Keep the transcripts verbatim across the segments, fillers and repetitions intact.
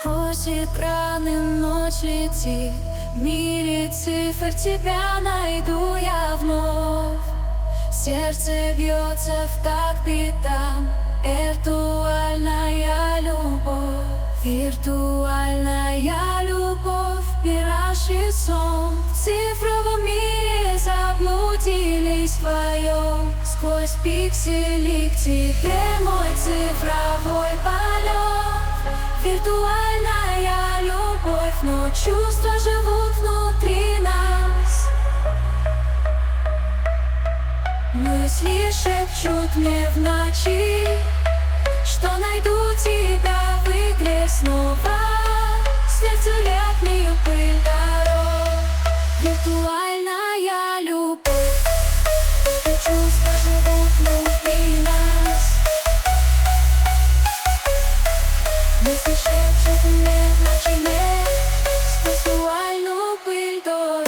Сквозь экраны ночь летит, в мире цифр тебя найду я вновь. Сердце бьется в такт битам, виртуальная любовь. Виртуальная любовь, мираж и сон. В цифровом мире заблудились вдвоем. Сквозь пиксели к тебе мой цифровой полет. Виртуальная любовь, но чувства живут внутри нас. Мысли шепчут мне в ночи, что найду тебя в игре снова. Сердце летнюю пыль дорог. Виртуальная любовь, чувства живут внутри нас. Мысли шепчут мне в ночи, виртуальную пыль дорог.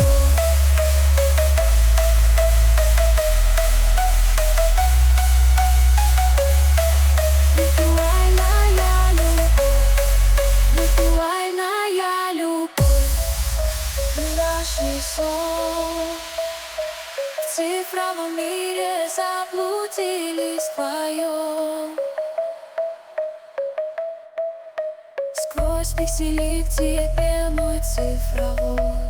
Мираж и сон. В цифровом мире заблудились вдвоем. Сквозь пиксели к тебе мой цифровой